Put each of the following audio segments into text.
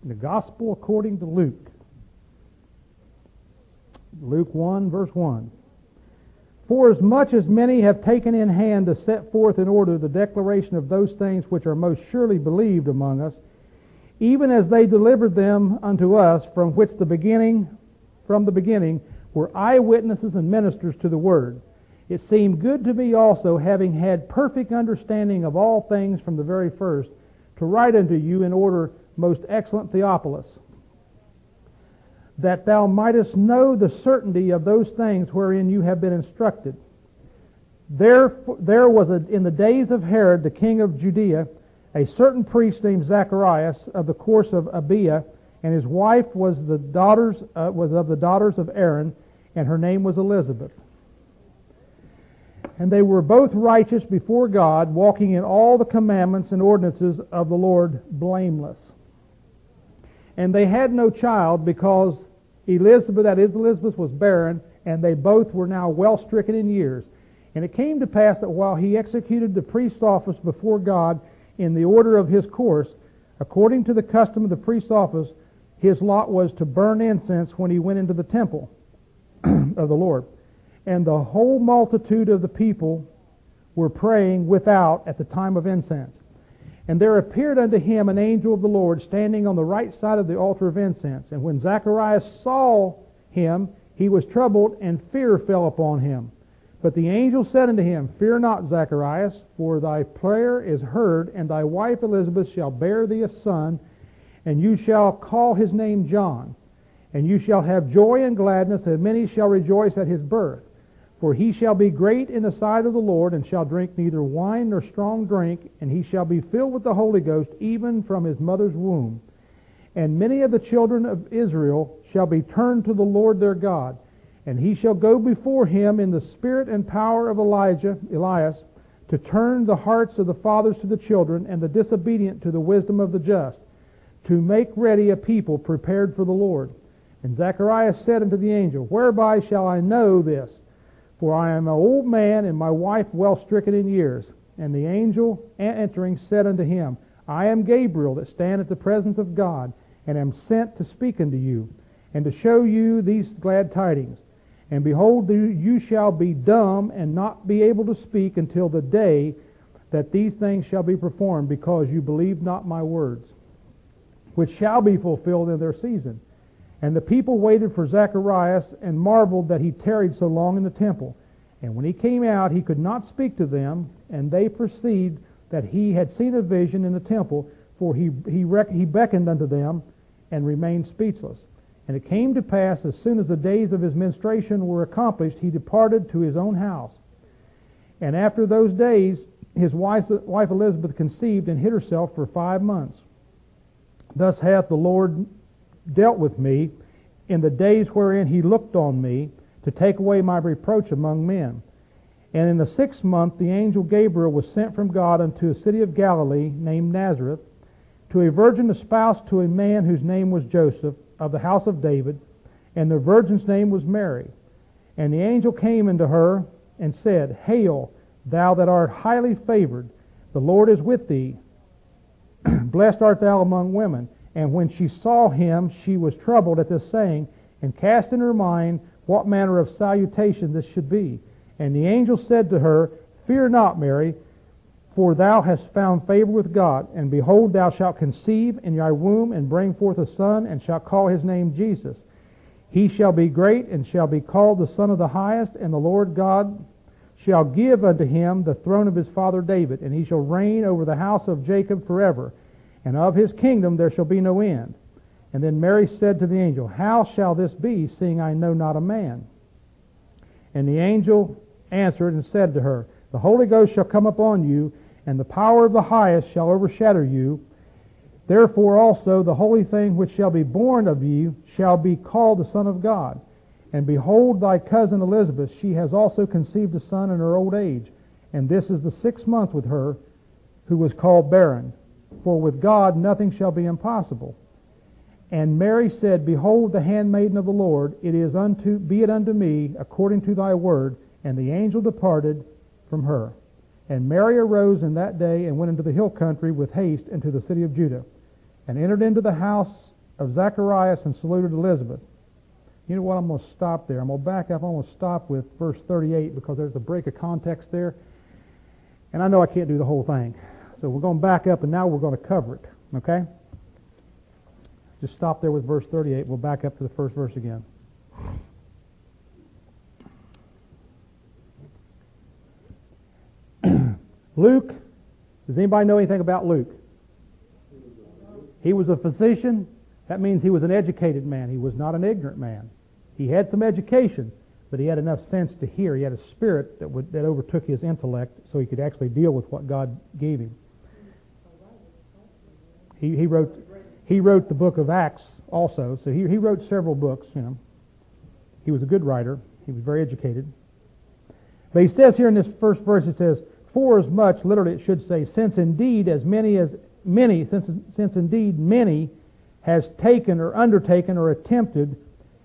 The Gospel according to Luke. Luke 1, verse 1. For as much as many have taken in hand to set forth in order the declaration of those things which are most surely believed among us, even as they delivered them unto us, from the beginning were eyewitnesses and ministers to the word. It seemed good to me also, having had perfect understanding of all things from the very first, to write unto you in order, most excellent Theophilus, that thou mightest know the certainty of those things wherein you have been instructed. There was in the days of Herod, the king of Judea, a certain priest named Zacharias of the course of Abiah, and his wife was of the daughters of Aaron, and her name was Elizabeth. And they were both righteous before God, walking in all the commandments and ordinances of the Lord blameless. And they had no child, because Elizabeth was barren, and they both were now well stricken in years. And it came to pass that while he executed the priest's office before God in the order of his course, according to the custom of the priest's office, his lot was to burn incense when he went into the temple of the Lord. And the whole multitude of the people were praying without at the time of incense. And there appeared unto him an angel of the Lord standing on the right side of the altar of incense. And when Zacharias saw him, he was troubled, and fear fell upon him. But the angel said unto him, Fear not, Zacharias, for thy prayer is heard, and thy wife Elizabeth shall bear thee a son, and you shall call his name John. And you shall have joy and gladness, and many shall rejoice at his birth. For he shall be great in the sight of the Lord, and shall drink neither wine nor strong drink, and he shall be filled with the Holy Ghost even from his mother's womb. And many of the children of Israel shall be turned to the Lord their God, and he shall go before him in the spirit and power of Elias, to turn the hearts of the fathers to the children, and the disobedient to the wisdom of the just, to make ready a people prepared for the Lord. And Zacharias said unto the angel, Whereby shall I know this? For I am an old man, and my wife well stricken in years. And the angel entering said unto him, I am Gabriel, that stand at the presence of God, and am sent to speak unto you, and to show you these glad tidings. And behold, you shall be dumb, and not be able to speak until the day that these things shall be performed, because you believe not my words, which shall be fulfilled in their season. And the people waited for Zacharias, and marveled that he tarried so long in the temple. And when he came out, he could not speak to them, and they perceived that he had seen a vision in the temple, for he beckoned unto them, and remained speechless. And it came to pass, as soon as the days of his ministration were accomplished, he departed to his own house. And after those days, his wife Elizabeth conceived, and hid herself for 5 months. Thus hath the Lord dealt with me in the days wherein he looked on me, to take away my reproach among men. And in the 6th month the angel Gabriel was sent from God unto a city of Galilee named Nazareth, to a virgin espoused to a man whose name was Joseph, of the house of David, and the virgin's name was Mary. And the angel came unto her, and said, Hail, thou that art highly favored, the Lord is with thee. Blessed art thou among women. And when she saw him, she was troubled at this saying, and cast in her mind what manner of salutation this should be. And the angel said to her, Fear not, Mary, for thou hast found favor with God. And behold, thou shalt conceive in thy womb, and bring forth a son, and shalt call his name Jesus. He shall be great, and shall be called the Son of the Highest, and the Lord God shall give unto him the throne of his father David, and he shall reign over the house of Jacob forever, and of his kingdom there shall be no end. And then Mary said to the angel, How shall this be, seeing I know not a man? And the angel answered and said to her, The Holy Ghost shall come upon you, and the power of the highest shall overshadow you. Therefore also the holy thing which shall be born of you shall be called the Son of God. And behold, thy cousin Elizabeth, she has also conceived a son in her old age. And this is the 6th month with her, who was called barren. For with God nothing shall be impossible. And Mary said, Behold, the handmaiden of the Lord, be it unto me according to thy word. And the angel departed from her. And Mary arose in that day, and went into the hill country with haste into the city of Judah. and entered into the house of Zacharias and saluted Elizabeth. You know what? I'm going to stop there. I'm going to back up. I'm going to stop with verse 38 because there's a break of context there. And I know I can't do the whole thing. So we're going to back up, and now we're going to cover it. Okay? Just stop there with verse 38. We'll back up to the first verse again. Luke. Does anybody know anything about Luke? He was a physician. That means he was an educated man. He was not an ignorant man. He had some education, but he had enough sense to hear. He had a spirit that overtook his intellect so he could actually deal with what God gave him. He wrote the book of Acts also, so he wrote several books, you know. He was a good writer. He was very educated. But he says here in this first verse, it says, "For as much," literally it should say, since indeed many has taken or undertaken or attempted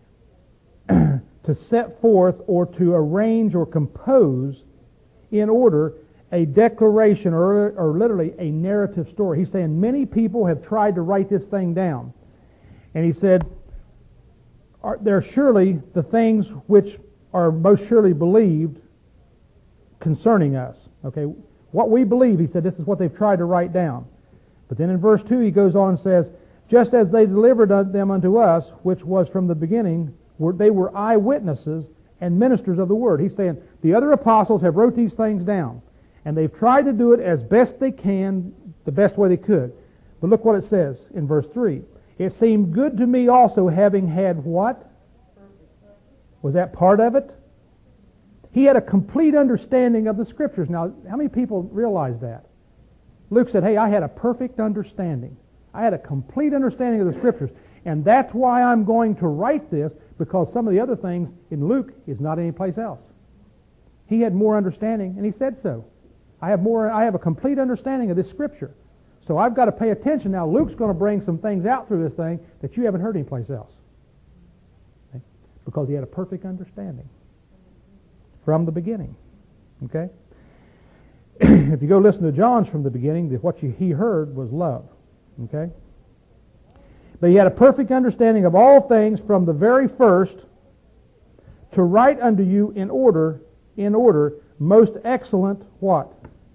to set forth or to arrange or compose in order a declaration or literally a narrative story. He's saying many people have tried to write this thing down. And he said, there are surely the things which are most surely believed concerning us. Okay, what we believe, he said, this is what they've tried to write down. But then in verse 2 he goes on and says, just as they delivered them unto us, which was from the beginning, they were eyewitnesses and ministers of the word. He's saying the other apostles have wrote these things down, and they've tried to do it as best they can, the best way they could. But look what it says in verse 3. It seemed good to me also, having had what? Was that part of it? He had a complete understanding of the Scriptures. Now, how many people realize that? Luke said, hey, I had a perfect understanding. I had a complete understanding of the Scriptures. And that's why I'm going to write this, because some of the other things in Luke is not anyplace else. He had more understanding, and he said so. I have a complete understanding of this Scripture. So I've got to pay attention. Now, Luke's going to bring some things out through this thing that you haven't heard anyplace else. Okay? Because he had a perfect understanding from the beginning. Okay? If you go listen to John's from the beginning, what he heard was love. Okay? But he had a perfect understanding of all things from the very first, to write unto you in order, most excellent what?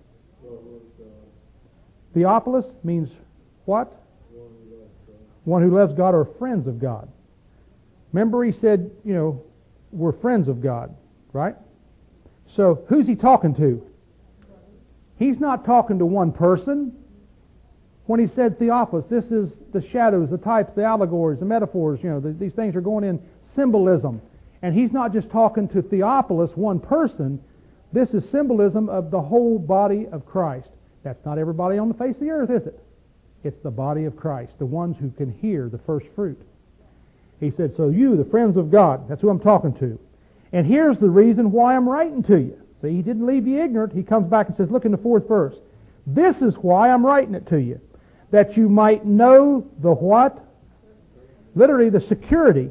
Theophilus means what? One who loves God, or friends of God. Remember he said, we're friends of God, right? So who's he talking to? He's not talking to one person. When he said Theophilus, this is the shadows, the types, the allegories, the metaphors, these things are going in symbolism. And he's not just talking to Theophilus, one person. This is symbolism of the whole body of Christ. That's not everybody on the face of the earth, is it? It's the body of Christ, the ones who can hear the first fruit. He said, so you, the friends of God, that's who I'm talking to. And here's the reason why I'm writing to you. See, he didn't leave you ignorant. He comes back and says, look in the 4th verse. This is why I'm writing it to you, that you might know the what? Literally the security.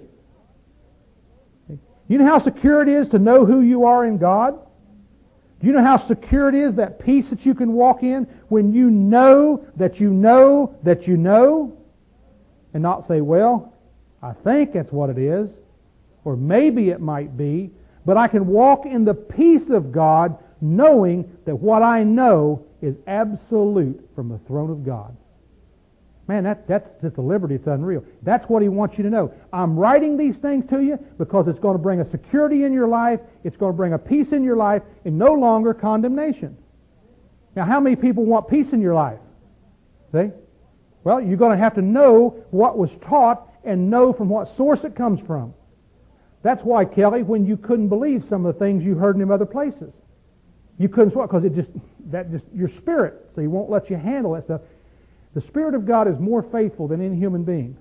You know how secure it is to know who you are in God? Do you know how secure it is, that peace that you can walk in when you know that you know that you know, and not say, well, I think that's what it is, or maybe it might be, but I can walk in the peace of God knowing that what I know is absolute from the throne of God. Man, that's just a liberty. It's unreal. That's what he wants you to know. I'm writing these things to you because it's going to bring a security in your life. It's going to bring a peace in your life, and no longer condemnation. Now, how many people want peace in your life? See? Well, you're going to have to know what was taught and know from what source it comes from. That's why, Kelly, when you couldn't believe some of the things you heard in them other places, you couldn't, because your spirit, so he won't let you handle that stuff. The Spirit of God is more faithful than any human being.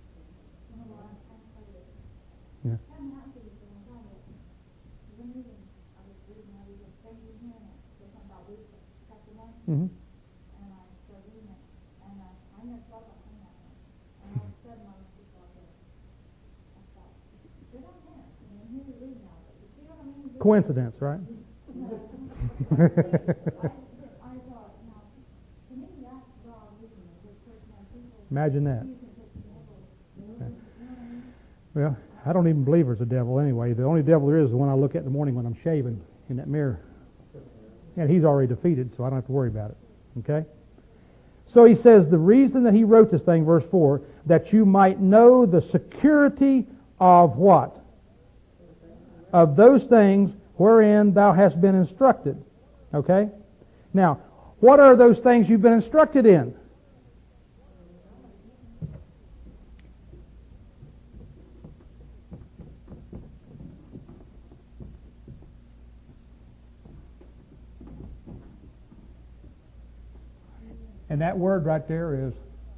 Yeah. Mm-hmm. Coincidence, right? Imagine that. Okay. Well, I don't even believe there's a devil anyway. The only devil there is the one I look at in the morning when I'm shaving in that mirror. And he's already defeated, so I don't have to worry about it. Okay? So he says the reason that he wrote this thing, verse 4, that you might know the security of what? Of those things wherein thou hast been instructed. Okay? Now, what are those things you've been instructed in? And that word right there is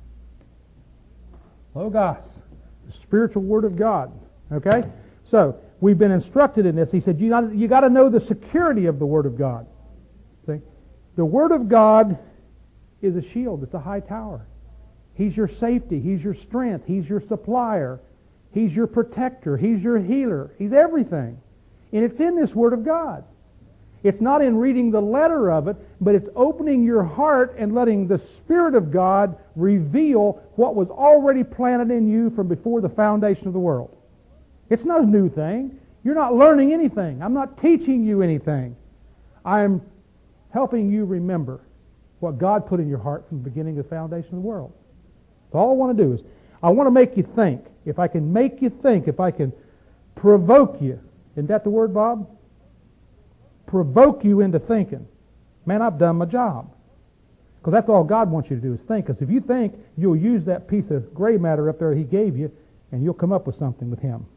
Logos, the spiritual word of God. Okay? So, we've been instructed in this. He said, you got to know the security of the Word of God. See? The Word of God is a shield. It's a high tower. He's your safety. He's your strength. He's your supplier. He's your protector. He's your healer. He's everything. And it's in this Word of God. It's not in reading the letter of it, but it's opening your heart and letting the Spirit of God reveal what was already planted in you from before the foundation of the world. It's not a new thing. You're not learning anything. I'm not teaching you anything. I'm helping you remember what God put in your heart from the beginning of the foundation of the world. So all I want to do is, I want to make you think. If I can make you think, if I can provoke you, isn't that the word, Bob? Provoke you into thinking. Man, I've done my job. Because that's all God wants you to do is think. Because if you think, you'll use that piece of gray matter up there He gave you, and you'll come up with something with Him.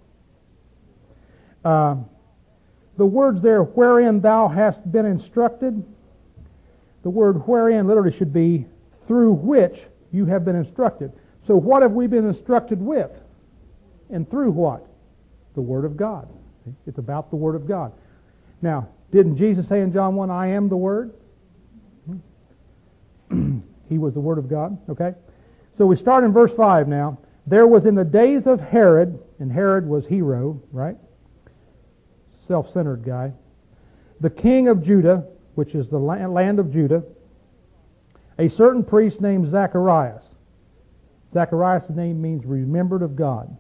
The words there, wherein thou hast been instructed, the word wherein literally should be through which you have been instructed. So what have we been instructed with? And through what? The Word of God. It's about the Word of God. Now, didn't Jesus say in John 1, I am the Word? He was the Word of God. Okay? So we start in verse 5 now. There was in the days of Herod, and Herod was hero, right? Self-centered guy. The king of Judah, which is the land of Judah, a certain priest named Zacharias. Zacharias' name means remembered of God.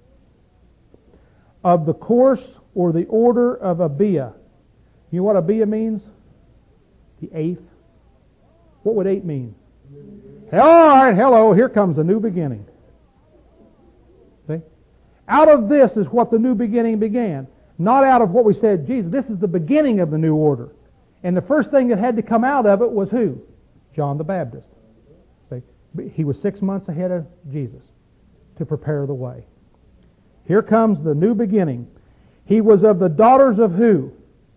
Of the course or the order of Abiah. You know what Abiah means? The eighth. What would 8 mean? All right, hello, here comes a new beginning. See? Out of this is what the new beginning began. Not out of what we said, Jesus, this is the beginning of the new order. And the first thing that had to come out of it was who? John the Baptist. See? He was 6 months ahead of Jesus to prepare the way. Here comes the new beginning. He was of the daughters of who?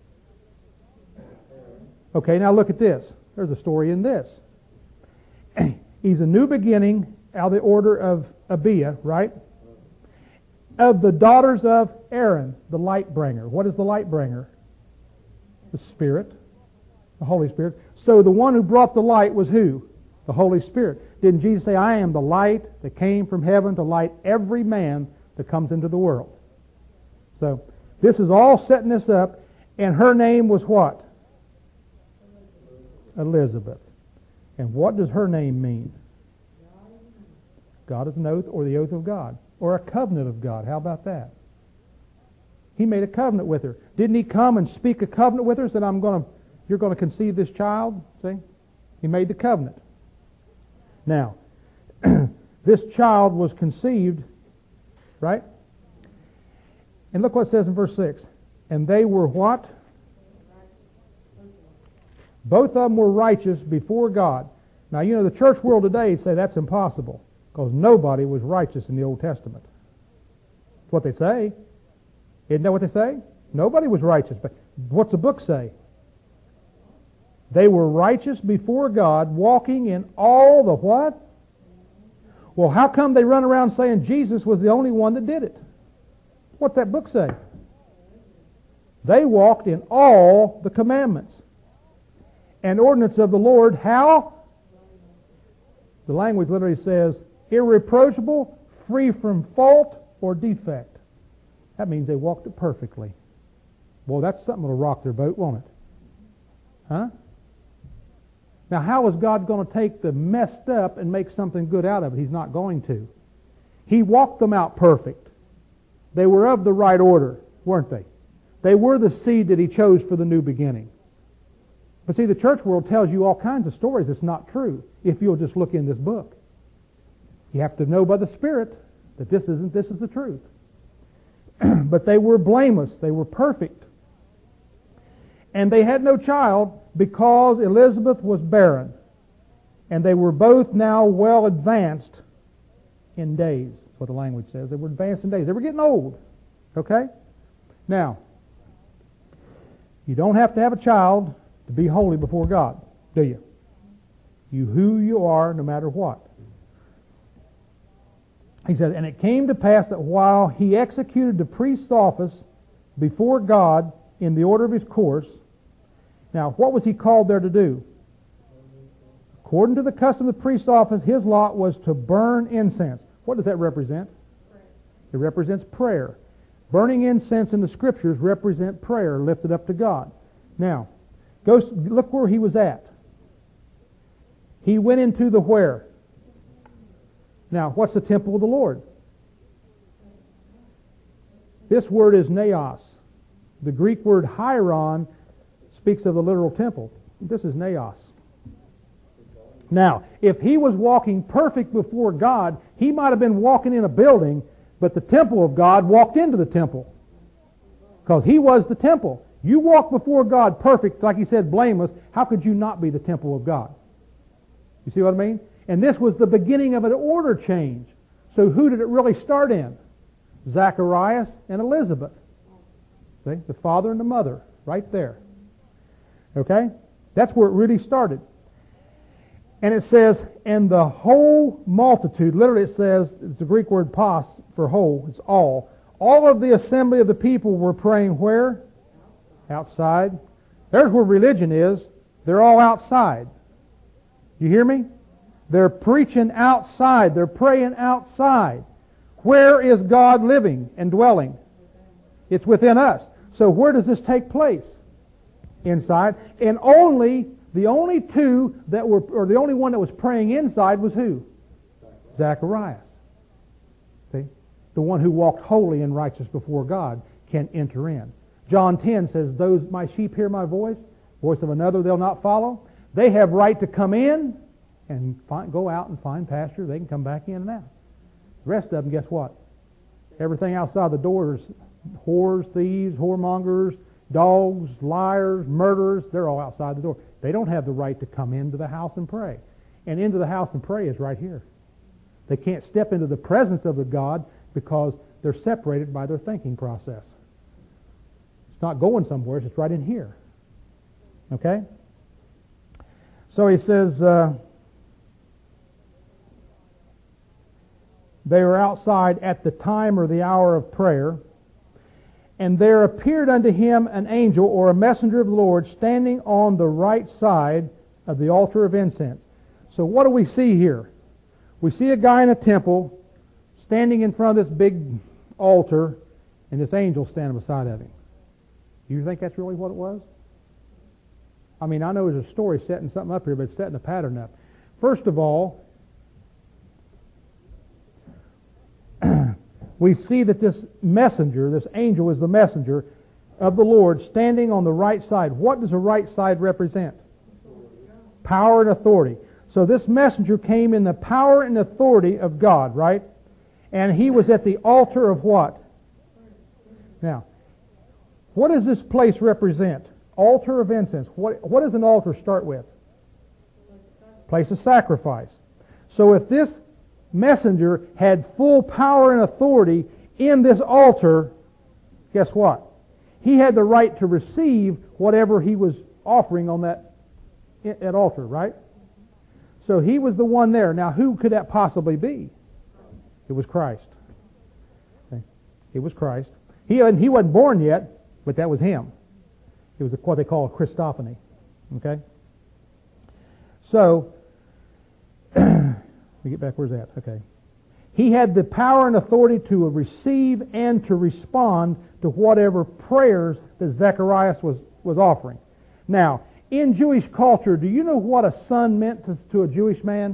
Okay, now look at this. There's a story in this. He's a new beginning out of the order of Abiah, right? Of the daughters of Aaron, the light bringer. What is the light bringer? The Spirit, the Holy Spirit. So the one who brought the light was who? The Holy Spirit. Didn't Jesus say, I am the light that came from heaven to light every man that comes into the world? So this is all setting this up, and her name was what? Elizabeth. And what does her name mean? God is an oath, or the oath of God, or a covenant of God. How about that? He made a covenant with her. Didn't He come and speak a covenant with her? Said, you're going to conceive this child. See? He made the covenant. Now, this child was conceived, right? And look what it says in verse 6. And they were what? Both of them were righteous before God. Now, you know, the church world today say that's impossible because nobody was righteous in the Old Testament. That's what they say. Isn't that what they say? Nobody was righteous. But what's the book say? They were righteous before God, walking in all the what? Well, how come they run around saying Jesus was the only one that did it? What's that book say? They walked in all the commandments and ordinance of the Lord. How? The language literally says, irreproachable, free from fault or defect. That means they walked it perfectly. Well, that's something that'll rock their boat, won't it? Huh? Now, how is God going to take the messed up and make something good out of it? He's not going to. He walked them out perfect. They were of the right order, weren't they? They were the seed that He chose for the new beginning. But see, the church world tells you all kinds of stories that's not true if you'll just look in this book. You have to know by the Spirit that this is the truth. But they were blameless. They were perfect. And they had no child because Elizabeth was barren. And they were both now well advanced in days. That's what the language says. They were advanced in days. They were getting old. Okay? Now, you don't have to have a child to be holy before God, do you? You who you are no matter what. He said, and it came to pass that while he executed the priest's office before God in the order of his course. Now, what was he called there to do? According to the custom of the priest's office, his lot was to burn incense. What does that represent? Prayer. It represents prayer. Burning incense in the Scriptures represent prayer lifted up to God. Now, look where he was at. He went into the where? Now, what's the temple of the Lord? This word is naos. The Greek word hieron speaks of the literal temple. This is naos. Now, if he was walking perfect before God, he might have been walking in a building, but the temple of God walked into the temple. Because he was the temple. You walk before God perfect, like he said, blameless, how could you not be the temple of God? You see what I mean? And this was the beginning of an order change. So who did it really start in? Zacharias and Elizabeth. See? The father and the mother, right there. Okay? That's where it really started. And it says, and the whole multitude, literally it says, it's the Greek word pas for whole, it's all. All of the assembly of the people were praying where? Outside. There's where religion is. They're all outside. You hear me? They're preaching outside. They're praying outside. Where is God living and dwelling? It's within us. So where does this take place? Inside. And the only two that were, or the only one that was praying inside was who? Zacharias. See? The one who walked holy and righteous before God can enter in. John 10 says, those, my sheep hear my voice of another they'll not follow. They have right to come in and go out and find pasture. They can come back in and out. The rest of them, guess what? Everything outside the door is whores, thieves, whoremongers, dogs, liars, murderers. They're all outside the door. They don't have the right to come into the house and pray. And into the house and pray is right here. They can't step into the presence of the God because they're separated by their thinking process. It's not going somewhere. It's right in here. Okay? So he says, they were outside at the time or the hour of prayer, and there appeared unto him an angel or a messenger of the Lord standing on the right side of the altar of incense. So what do we see here? We see a guy in a temple standing in front of this big altar, and this angel standing beside of him. Do you think that's really what it was? I mean, I know there's a story setting something up here, but it's setting a pattern up. First of all, we see that this messenger, this angel is the messenger of the Lord standing on the right side. What does the right side represent? Power and authority. So this messenger came in the power and authority of God, right? And he was at the altar of what? Now, what does this place represent? Altar of incense. What does an altar start with? Place of sacrifice. So if this messenger had full power and authority in this altar, guess what? He had the right to receive whatever he was offering on that altar, right? So he was the one there. Now, who could that possibly be? It was Christ. Okay. It was Christ. He wasn't born yet, but that was him. It was what they call a Christophany. Okay? So, let me get back, where's that? Okay. He had the power and authority to receive and to respond to whatever prayers that Zacharias was offering. Now, In Jewish culture, do you know what a son meant to a Jewish man?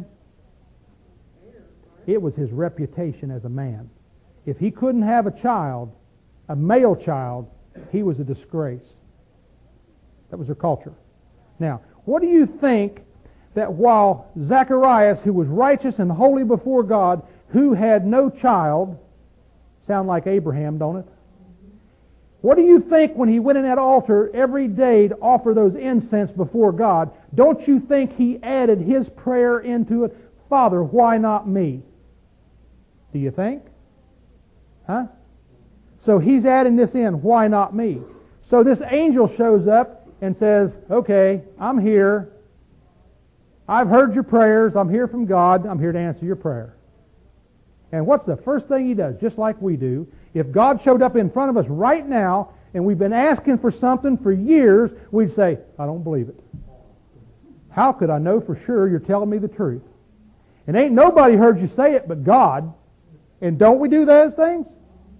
It was his reputation as a man. If he couldn't have a child, a male child, he was a disgrace. That was their culture. Now, what do you think that while Zacharias, who was righteous and holy before God, who had no child, sound like Abraham, don't it? What do you think when he went in that altar every day to offer those incense before God? Don't you think he added his prayer into it? Father, why not me? Do you think? Huh? So he's adding this in, why not me? So this angel shows up and says, okay, I'm here. I've heard your prayers. I'm here from God. I'm here to answer your prayer. And what's the first thing he does? Just like we do. If God showed up in front of us right now and we've been asking for something for years, we'd say, I don't believe it. How could I know for sure you're telling me the truth? And ain't nobody heard you say it but God. And don't we do those things?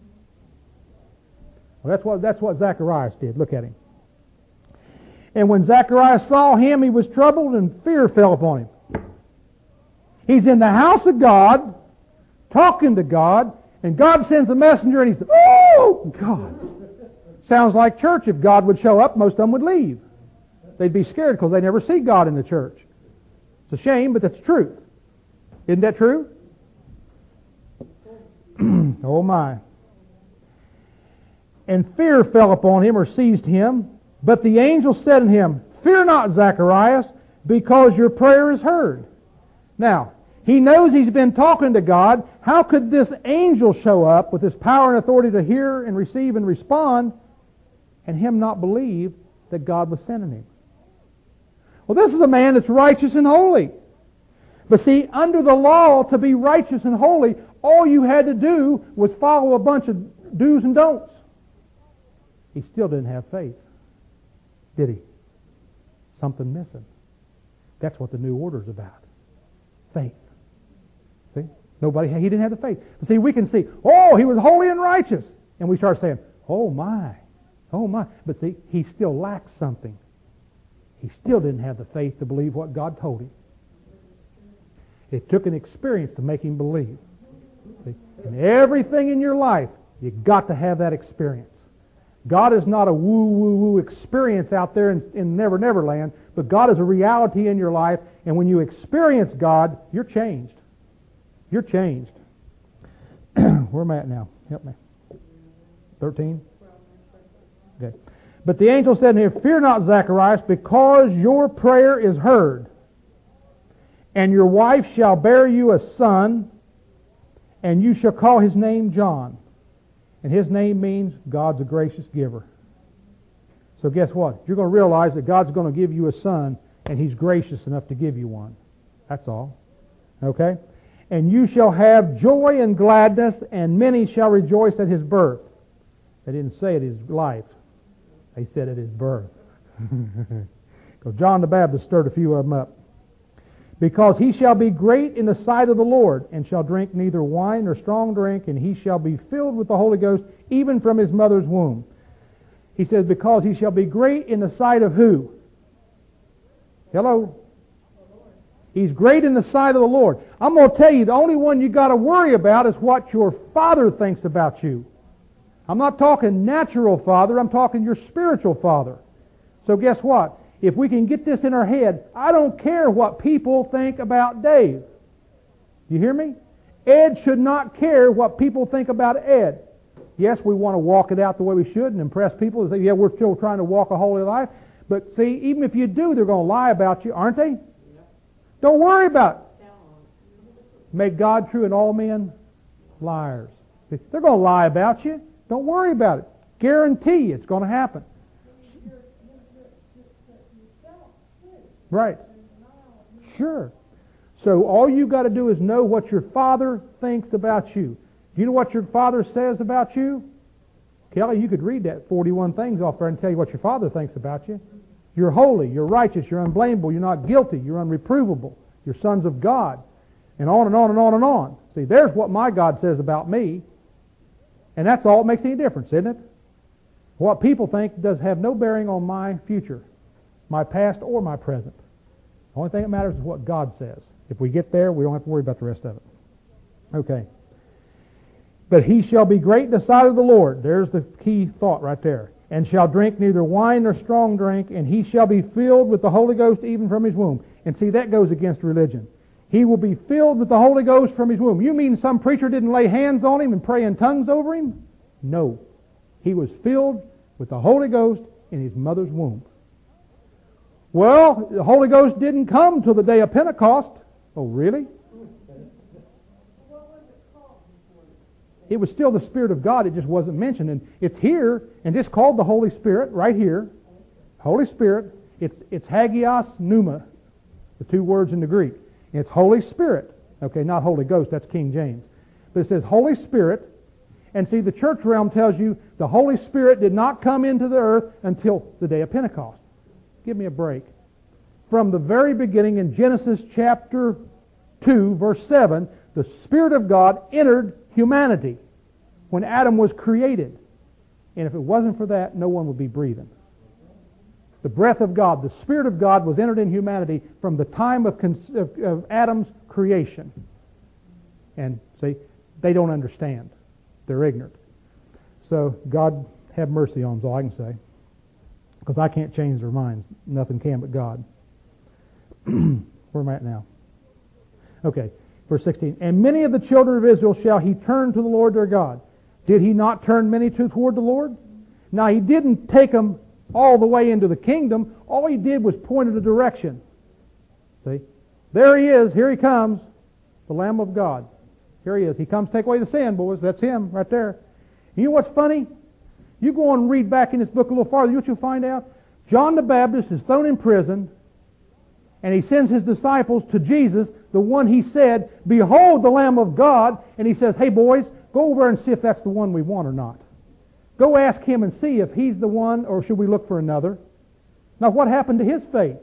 Well, that's what Zacharias did. Look at him. And when Zacharias saw him, he was troubled and fear fell upon him. He's in the house of God, talking to God, and God sends a messenger and he says, oh, God. Sounds like church. If God would show up, most of them would leave. They'd be scared because they never see God in the church. It's a shame, but that's the truth. Isn't that true? Oh my. And fear fell upon him or seized him. But the angel said to him, fear not, Zacharias, because your prayer is heard. Now, he knows he's been talking to God. How could this angel show up with his power and authority to hear and receive and respond and him not believe that God was sending him? Well, this is a man that's righteous and holy. But see, under the law, to be righteous and holy, all you had to do was follow a bunch of do's and don'ts. He still didn't have faith, did he? Something missing. That's what the new order is about. Faith. See? He didn't have the faith. But see, we can see, oh, he was holy and righteous. And we start saying, oh my. But see, he still lacks something. He still didn't have the faith to believe what God told him. It took an experience to make him believe. See? And everything in your life, you've got to have that experience. God is not a woo-woo-woo experience out there in Never Never Land, but God is a reality in your life, and when you experience God, you're changed. You're changed. Where am I at now? Help me. 13? Okay. But the angel said to him, fear not, Zacharias, because your prayer is heard, and your wife shall bear you a son, and you shall call his name John. And his name means God's a gracious giver. So guess what? You're going to realize that God's going to give you a son, and he's gracious enough to give you one. That's all. Okay? And you shall have joy and gladness, and many shall rejoice at his birth. They didn't say at his life. They said at his birth. Because John the Baptist stirred a few of them up. Because he shall be great in the sight of the Lord, and shall drink neither wine nor strong drink, and he shall be filled with the Holy Ghost, even from his mother's womb. He says, because he shall be great in the sight of who? Hello? He's great in the sight of the Lord. I'm going to tell you, the only one you got to worry about is what your father thinks about you. I'm not talking natural father, I'm talking your spiritual father. So guess what? If we can get this in our head, I don't care what people think about Dave. You hear me? Ed should not care what people think about Ed. Yes, we want to walk it out the way we should and impress people and say, yeah, we're still trying to walk a holy life. But see, even if you do, they're going to lie about you, aren't they? Don't worry about it. Make God true and all men liars. They're going to lie about you. Don't worry about it. Guarantee it's going to happen. Right. Sure. So all you got to do is know what your father thinks about you. Do you know what your father says about you? Kelly, you could read that 41 things off there and tell you what your father thinks about you. You're holy, you're righteous, you're unblameable, you're not guilty, you're unreprovable, you're sons of God, and on and on and on and on. See, there's what my God says about me, and that's all that makes any difference, isn't it? What people think does have no bearing on my future. my past or my present. The only thing that matters is what God says. If we get there, we don't have to worry about the rest of it. Okay. But he shall be great in the sight of the Lord. There's the key thought right there. And shall drink neither wine nor strong drink, and he shall be filled with the Holy Ghost even from his womb. And see, that goes against religion. He will be filled with the Holy Ghost from his womb. You mean some preacher didn't lay hands on him and pray in tongues over him? No. He was filled with the Holy Ghost in his mother's womb. Well, the Holy Ghost didn't come till the day of Pentecost. Oh, really? It was still the Spirit of God. It just wasn't mentioned. And it's here, and it's called the Holy Spirit right here. Holy Spirit. It's hagios pneuma, the two words in the Greek. It's Holy Spirit. Okay, not Holy Ghost. That's King James. But it says Holy Spirit. And see, the church realm tells you the Holy Spirit did not come into the earth until the day of Pentecost. Give me a break. From the very beginning in Genesis chapter 2, verse 7, the Spirit of God entered humanity when Adam was created. And if it wasn't for that, no one would be breathing. The breath of God, the Spirit of God was entered in humanity from the time of Adam's creation. And see, they don't understand. They're ignorant. So God have mercy on them is all I can say. Because I can't change their minds. Nothing can but God. Where am I at now? Okay. Verse 16, and many of the children of Israel shall he turn to the Lord their God. Did he not turn many toward the Lord? Now he didn't take them all the way into the kingdom. All he did was point in a direction. See? There he is. Here he comes. The Lamb of God. Here he is. He comes to take away the sin, boys. That's him right there. You know what's funny? You go on and read back in this book a little farther. You know what you'll find out? John the Baptist is thrown in prison, and he sends his disciples to Jesus, the one he said, behold the Lamb of God. And he says, hey boys, go over and see if that's the one we want or not. Go ask him and see if he's the one, or should we look for another? Now what happened to his faith?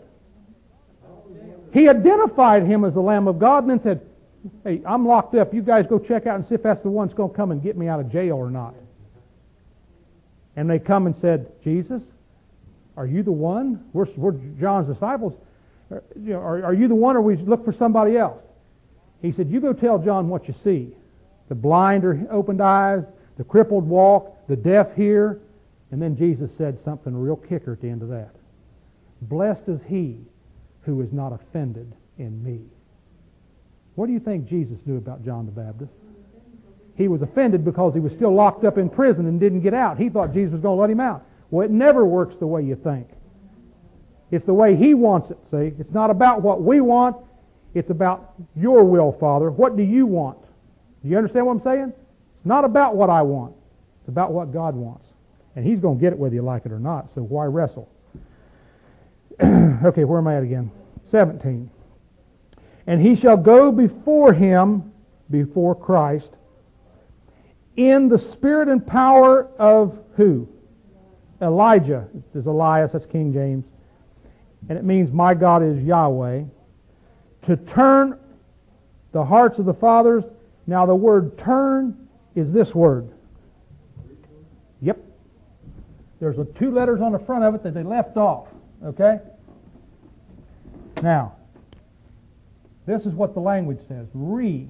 He identified him as the Lamb of God and then said, hey, I'm locked up. You guys go check out and see if that's the one that's going to come and get me out of jail or not. And they come and said, Jesus, are you the one? We're John's disciples. Are you the one, or we look for somebody else? He said, you go tell John what you see. The blind are opened eyes, the crippled walk, the deaf hear. And then Jesus said something real kicker at the end of that. Blessed is he who is not offended in me. What do you think Jesus knew about John the Baptist? He was offended because he was still locked up in prison and didn't get out. He thought Jesus was going to let him out. Well, it never works the way you think. It's the way he wants it, see? It's not about what we want. It's about your will, Father. What do you want? Do you understand what I'm saying? It's not about what I want. It's about what God wants. And he's going to get it whether you like it or not, so why wrestle? Okay, where am I at again? 17. And he shall go before him, before Christ, in the spirit and power of who? Elijah. There's Elias, that's King James. And it means my God is Yahweh. To turn the hearts of the fathers. Now the word turn is this word. Yep. There's two letters on the front of it that they left off. Okay? Now, this is what the language says. Return.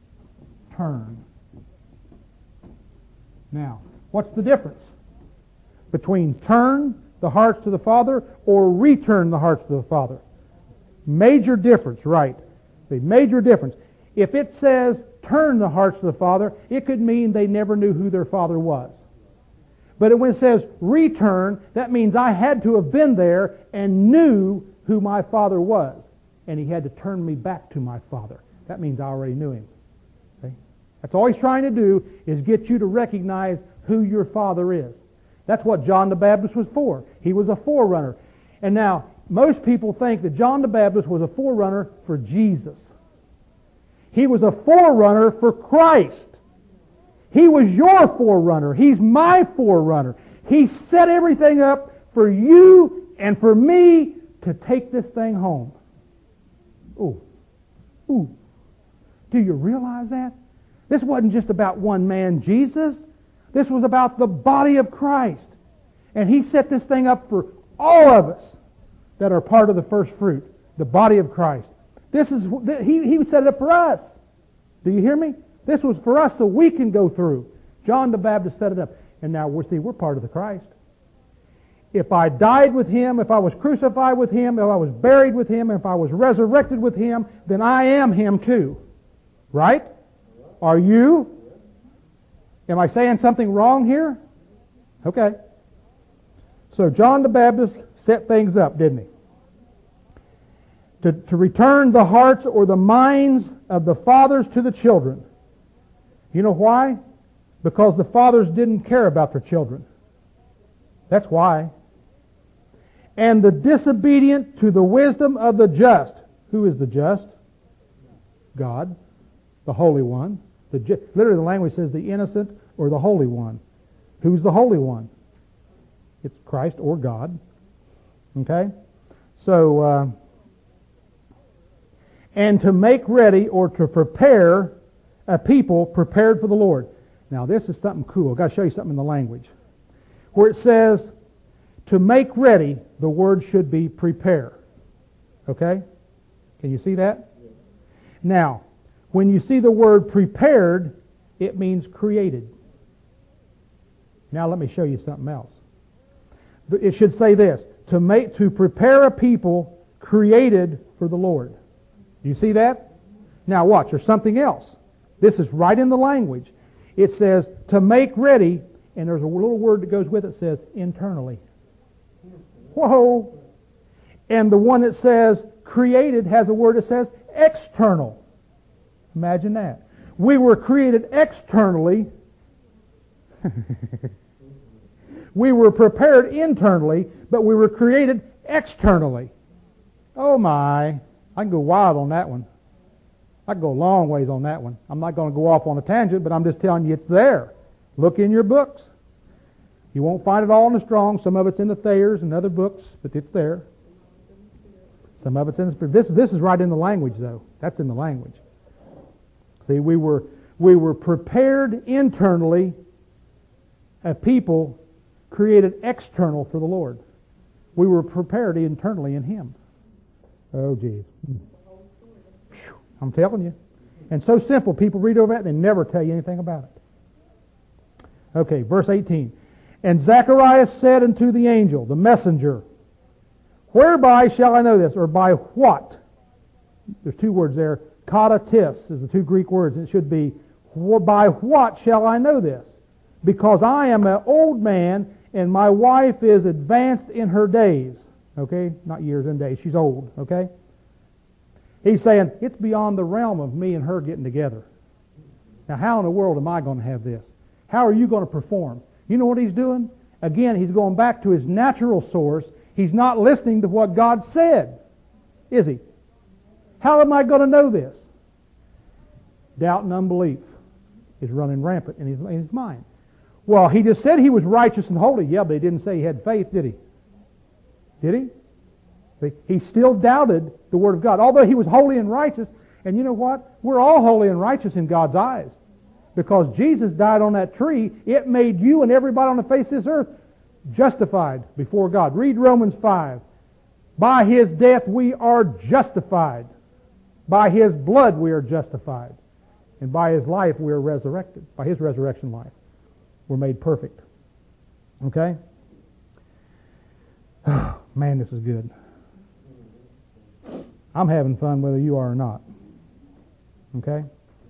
Now, what's the difference between turn the hearts to the Father or return the hearts to the Father? Major difference, right? The major difference. If it says turn the hearts to the Father, it could mean they never knew who their Father was. But when it says return, that means I had to have been there and knew who my Father was. And he had to turn me back to my Father. That means I already knew him. Okay? That's all he's trying to do, is get you to recognize who your Father is. That's what John the Baptist was for. He was a forerunner. And now, most people think that John the Baptist was a forerunner for Jesus. He was a forerunner for Christ. He was your forerunner. He's my forerunner. He set everything up for you and for me to take this thing home. Ooh. Ooh. Do you realize that? This wasn't just about one man, Jesus. This was about the body of Christ. And he set this thing up for all of us that are part of the first fruit, the body of Christ. This is he set it up for us. Do you hear me? This was for us so we can go through. John the Baptist set it up. And now we're part of the Christ. If I died with Him, if I was crucified with Him, if I was buried with Him, if I was resurrected with Him, then I am Him too. Right? Are you? Am I saying something wrong here? Okay. So John the Baptist set things up, didn't he? To return the hearts or the minds of the fathers to the children. You know why? Because the fathers didn't care about their children. That's why. And the disobedient to the wisdom of the just. Who is the just? God, the Holy One. Literally the language says the innocent or the Holy One. Who's the Holy One? It's Christ or God. Okay? So, and to make ready or to prepare a people prepared for the Lord. Now this is something cool. I've got to show you something in the language. Where it says, to make ready, the word should be prepare. Okay? Can you see that? Yeah. Now, when you see the word prepared, it means created. Now let me show you something else. It should say this, to prepare a people created for the Lord. Do you see that? Now watch, there's something else. This is right in the language. It says to make ready, and there's a little word that goes with it, says internally. Whoa! And the one that says created has a word that says external. Imagine that. We were created externally. We were prepared internally, but we were created externally. Oh my. I can go wild on that one. I can go a long ways on that one. I'm not going to go off on a tangent, but I'm just telling you it's there. Look in your books. You won't find it all in the Strong. Some of it's in the Thayers and other books, but it's there. Some of it's in the Spirit. This is right in the language, though. That's in the language. See, we were prepared internally, a people created external for the Lord. We were prepared internally in Him. Oh, geez. I'm telling you. And so simple. People read over that and they never tell you anything about it. Okay, verse 18. And Zacharias said unto the angel, the messenger, whereby shall I know this? Or by what? There's two words there. Kata tis is the two Greek words. It should be, by what shall I know this? Because I am an old man and my wife is advanced in her days. Okay? Not years and days. She's old. Okay? He's saying, it's beyond the realm of me and her getting together. Now, how in the world am I going to have this? How are you going to perform? You know what he's doing? Again, he's going back to his natural source. He's not listening to what God said, is he? How am I going to know this? Doubt and unbelief is running rampant in his mind. Well, he just said he was righteous and holy. Yeah, but he didn't say he had faith, did he? Did he? See, he still doubted the Word of God, although he was holy and righteous. And you know what? We're all holy and righteous in God's eyes. Because Jesus died on that tree, it made you and everybody on the face of this earth justified before God. Read Romans 5. By His death we are justified. By His blood we are justified. And by His life we are resurrected. By His resurrection life we're made perfect. Okay? Man, this is good. I'm having fun whether you are or not. Okay?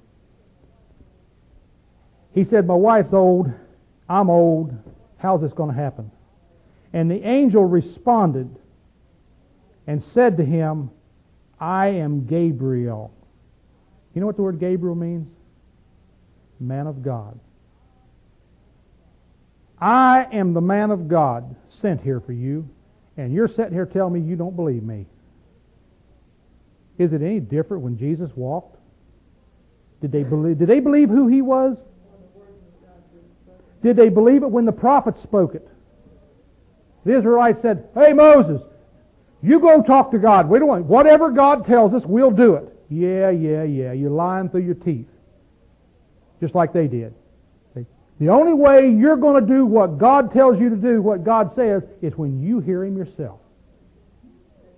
He said, my wife's old, I'm old, how's this going to happen? And the angel responded and said to him, I am Gabriel. You know what the word Gabriel means? Man of God. I am the man of God sent here for you, and you're sitting here telling me you don't believe me. Is it any different when Jesus walked? Did they believe who He was? Did they believe it when the prophets spoke it? The Israelites said, hey Moses, you go talk to God. We don't want, whatever God tells us, we'll do it. Yeah. You're lying through your teeth. Just like they did. The only way you're going to do what God tells you to do, what God says, is when you hear Him yourself.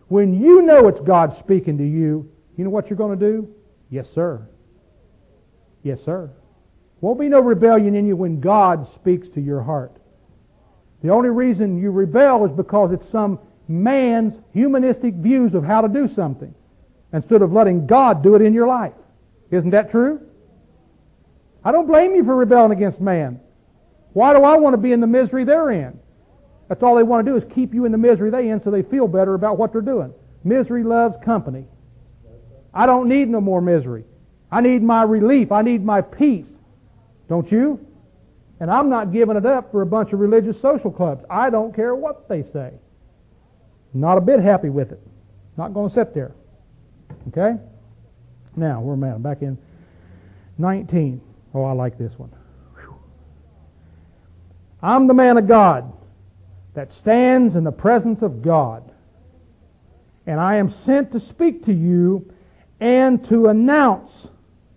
When you know it's God speaking to you, you know what you're going to do? Yes, sir. Yes, sir. Won't be no rebellion in you when God speaks to your heart. The only reason you rebel is because it's some man's humanistic views of how to do something instead of letting God do it in your life. Isn't that true? I don't blame you for rebelling against man. Why do I want to be in the misery they're in? That's all they want to do is keep you in the misery they're in so they feel better about what they're doing. Misery loves company. I don't need no more misery. I need my relief. I need my peace. Don't you? And I'm not giving it up for a bunch of religious social clubs. I don't care what they say. Not a bit happy with it. Not going to sit there. Okay? Now, where am I? Back in 19. Oh, I like this one. Whew. I'm the man of God that stands in the presence of God. And I am sent to speak to you and to announce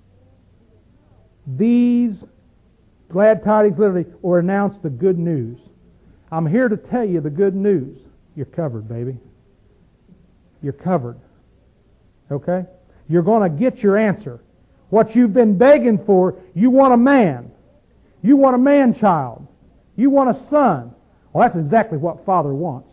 these glad tidings, literally, or announce the good news. I'm here to tell you the good news. You're covered, baby. You're covered. Okay? You're going to get your answer. What you've been begging for, you want a man. You want a man-child. You want a son. Well, that's exactly what Father wants.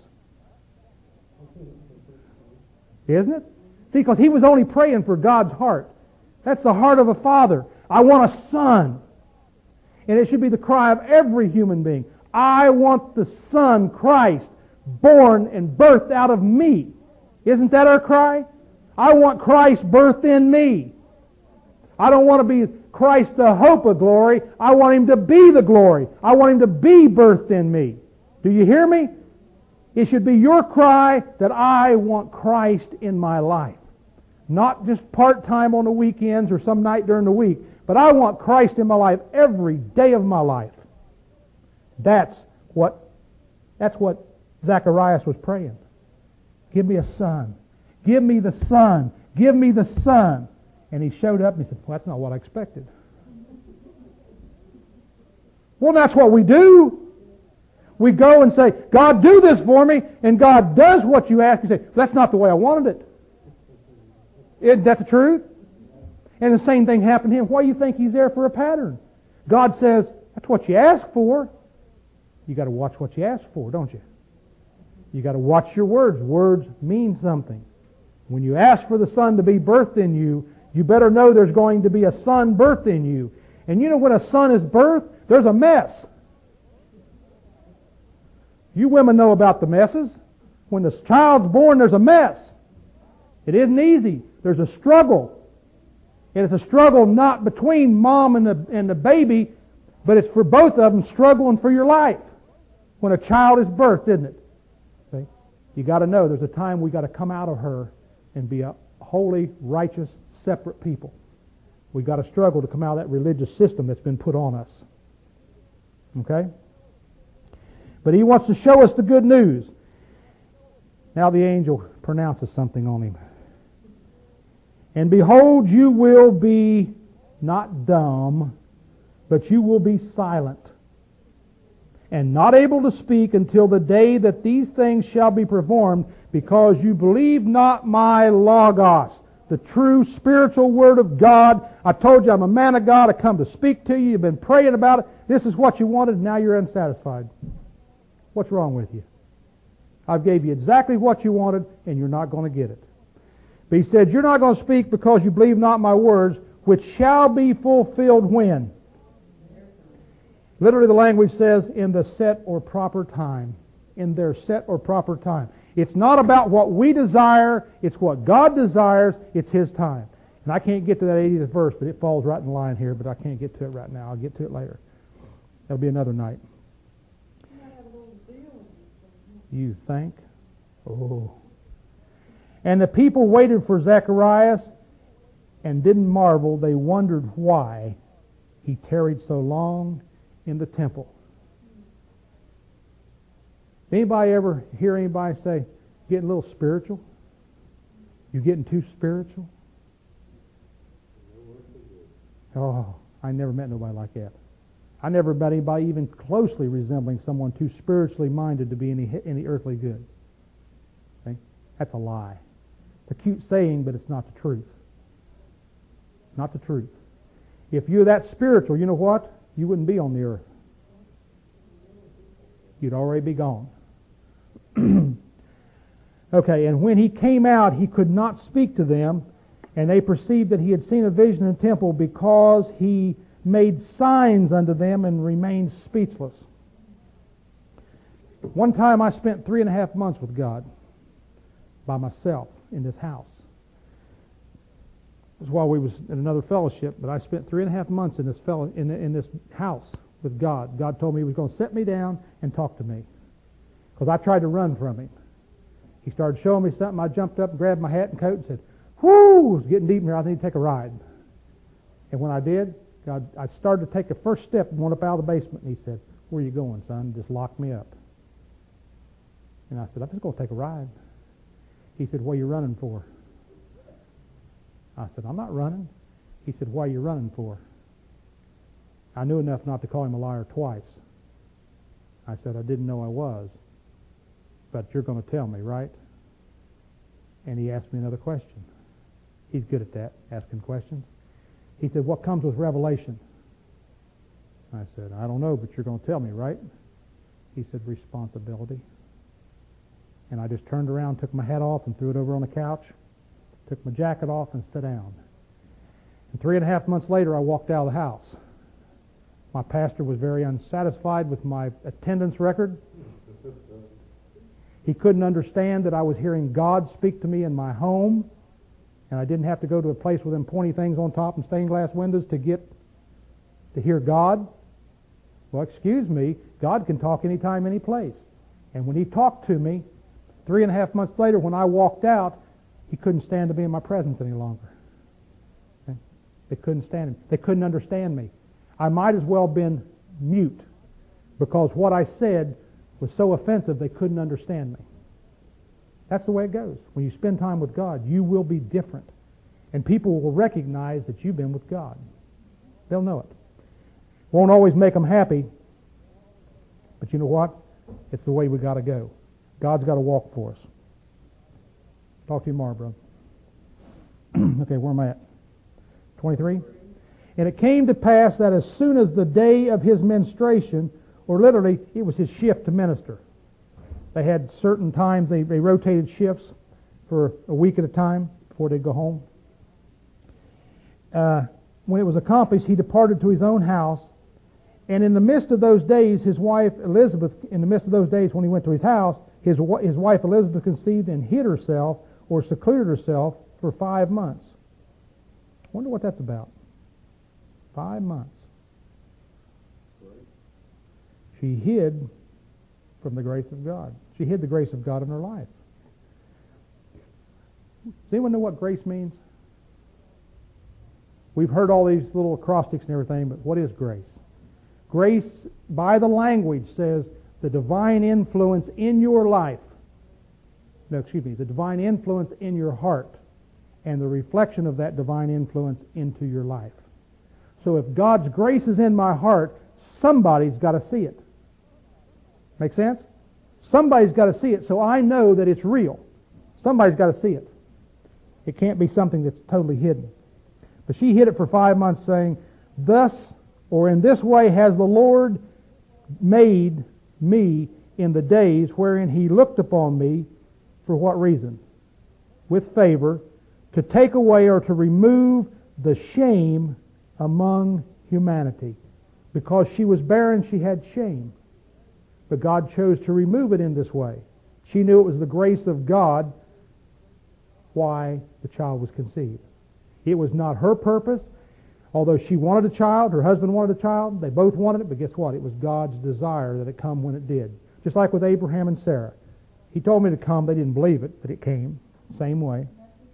Isn't it? See, because he was only praying for God's heart. That's the heart of a father. I want a son. And it should be the cry of every human being. I want the Son, Christ, born and birthed out of me. Isn't that our cry? I want Christ birthed in me. I don't want to be Christ the hope of glory. I want Him to be the glory. I want Him to be birthed in me. Do you hear me? It should be your cry that I want Christ in my life. Not just part-time on the weekends or some night during the week, but I want Christ in my life every day of my life. That's what Zacharias was praying. Give me a son. Give me the son. Give me the son. And he showed up and he said, well, that's not what I expected. Well, that's what we do. We go and say, God, do this for me, and God does what you ask. You say, that's not the way I wanted it. Isn't that the truth? And the same thing happened to him. Why do you think he's there for a pattern? God says, that's what you ask for. You got to watch what you ask for, don't you? You got to watch your words. Words mean something. When you ask for the Son to be birthed in you, you better know there's going to be a son birthed in you. And you know when a son is birthed, there's a mess. You women know about the messes. When the child's born, there's a mess. It isn't easy. There's a struggle. And it's a struggle not between mom and the baby, but it's for both of them struggling for your life. When a child is birthed, isn't it? See? You got to know there's a time we got to come out of her and be a holy, righteous, separate people. We got to struggle to come out of that religious system that's been put on us. Okay? But he wants to show us the good news. Now the angel pronounces something on him. And behold, you will be not dumb, but you will be silent, and not able to speak until the day that these things shall be performed, because you believe not my Logos, the true spiritual Word of God. I told you I'm a man of God. I come to speak to you. You've been praying about it. This is what you wanted, and now you're unsatisfied. What's wrong with you? I've gave you exactly what you wanted, and you're not going to get it. But he said, you're not going to speak because you believe not my words, which shall be fulfilled when? Literally the language says, in the set or proper time. In their set or proper time. It's not about what we desire, it's what God desires, it's His time. And I can't get to that 80th verse, but it falls right in line here, but I can't get to it right now. I'll get to it later. That'll be another night. You think? Oh. And the people waited for Zacharias and didn't marvel. They wondered why he tarried so long in the temple. Anybody ever hear anybody say, getting a little spiritual? You getting too spiritual? Oh, I never met nobody like that. I never met anybody even closely resembling someone too spiritually minded to be any earthly good. Okay? That's a lie. It's a cute saying, but it's not the truth. Not the truth. If you're that spiritual, you know what? You wouldn't be on the earth. You'd already be gone. Okay, and when he came out, he could not speak to them, and they perceived that he had seen a vision in the temple, because he made signs unto them and remained speechless. One time I spent 3.5 months with God by myself in this house. It was while we was in another fellowship, but I spent 3.5 months in this house with God. God told me He was going to sit me down and talk to me, because I tried to run from Him. He started showing me something. I jumped up and grabbed my hat and coat and said, "Whoo, it's getting deep in here. I need to take a ride." And when I did, I started to take the first step and went up out of the basement. And He said, "Where are you going, son?" Just locked me up. And I said, "I'm just going to take a ride." He said, "What are you running for?" I said, "I'm not running." He said, "What are you running for?" I knew enough not to call him a liar twice. I said, "I didn't know I was, but you're going to tell me, right?" And he asked me another question. He's good at that, asking questions. He said, "What comes with revelation?" I said, "I don't know, but you're going to tell me, right?" He said, "Responsibility." And I just turned around, took my hat off, and threw it over on the couch, took my jacket off, and sat down. And 3.5 months later, I walked out of the house. My pastor was very unsatisfied with my attendance record. He couldn't understand that I was hearing God speak to me in my home, and I didn't have to go to a place with them pointy things on top and stained glass windows to hear God. Well, excuse me, God can talk anytime, any place. And when He talked to me, 3.5 months later, when I walked out, He couldn't stand to be in my presence any longer. Okay? They couldn't stand Him. They couldn't understand me. I might as well have been mute, because what I said was so offensive they couldn't understand me. That's the way it goes. When you spend time with God, you will be different. And people will recognize that you've been with God. They'll know it. Won't always make them happy, but you know what? It's the way we got to go. God's got to walk for us. Talk to you tomorrow, brother. Okay, where am I at? 23? And it came to pass that as soon as the day of his menstruation, or literally, it was his shift to minister. They had certain times, they rotated shifts for a week at a time before they'd go home. When it was accomplished, he departed to his own house. And in the midst of those days, his wife Elizabeth, in the midst of those days when he went to his house, his wife Elizabeth conceived and hid herself, or secluded herself, for 5 months. I wonder what that's about. 5 months. She hid from the grace of God. She hid the grace of God in her life. Does anyone know what grace means? We've heard all these little acrostics and everything, but what is grace? Grace, by the language, says the divine influence in your life. No, excuse me, the divine influence in your heart and the reflection of that divine influence into your life. So if God's grace is in my heart, somebody's got to see it. Make sense? Somebody's got to see it, so I know that it's real. Somebody's got to see it. It can't be something that's totally hidden. But she hid it for 5 months, saying, "Thus, or in this way, has the Lord made me in the days wherein He looked upon me." For what reason? With favor, to take away or to remove the shame among humanity. Because she was barren, she had shame. But God chose to remove it in this way. She knew it was the grace of God why the child was conceived. It was not her purpose. Although she wanted a child, her husband wanted a child, they both wanted it, but guess what? It was God's desire that it come when it did. Just like with Abraham and Sarah. He told me to come, they didn't believe it, but it came. Same way.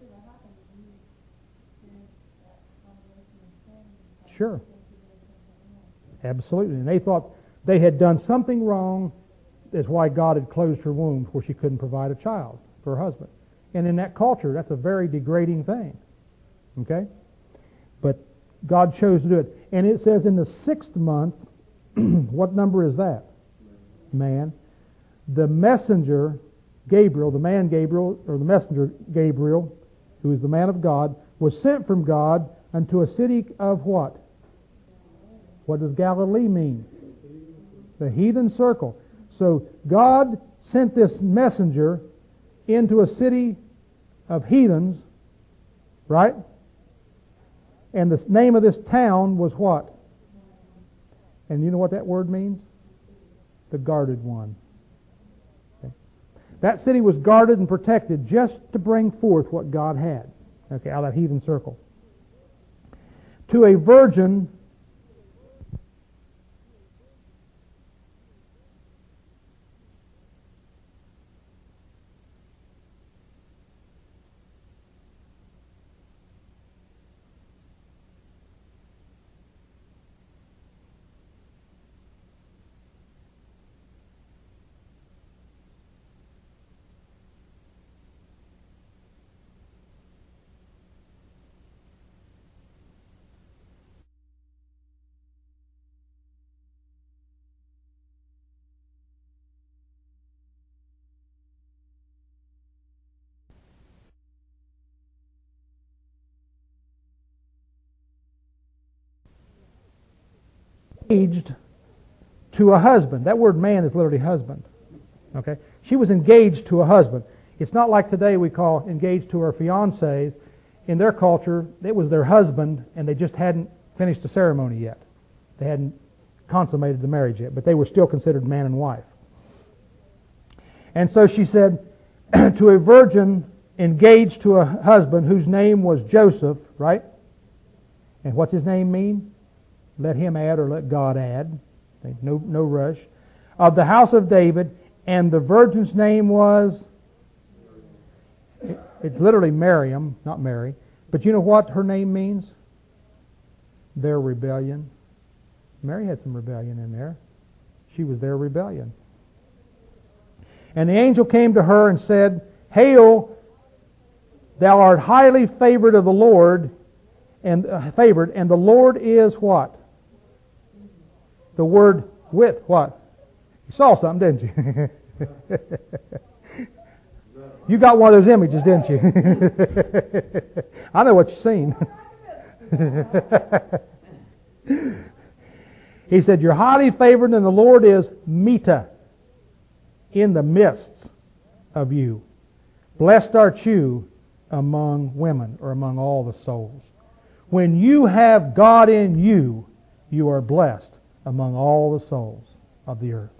Sure. Absolutely. And they thought they had done something wrong. That's why God had closed her womb, where she couldn't provide a child for her husband. And in that culture, that's a very degrading thing. Okay? But God chose to do it. And it says in the 6th month, what number is that? Man. The messenger Gabriel, the man Gabriel, or the messenger Gabriel, who is the man of God, was sent from God unto a city of what? What does Galilee mean? The heathen circle. So God sent this messenger into a city of heathens, right? And the name of this town was what? And you know what that word means? The guarded one. Okay. That city was guarded and protected just to bring forth what God had. Okay, out of that heathen circle. To a virgin engaged to a husband. That word man is literally husband. Okay? She was engaged to a husband. It's not like today we call engaged to our fiancés. In their culture, it was their husband, and they just hadn't finished the ceremony yet. They hadn't consummated the marriage yet, but they were still considered man and wife. And so she said, to a virgin engaged to a husband whose name was Joseph, right? And what's his name mean? Let him add or let God add. No rush. Of the house of David, and the virgin's name was... It's literally Miriam, not Mary. But you know what her name means? Their rebellion. Mary had some rebellion in there. She was their rebellion. And the angel came to her and said, Hail, thou art highly favored of the Lord, and the Lord is what? The word with what? You saw something, didn't you? You got one of those images, didn't you? I know what you've seen. He said, You're highly favored, and the Lord is mita, in the midst of you. Blessed art you among women, or among all the souls. When you have God in you, you are blessed among all the souls of the earth.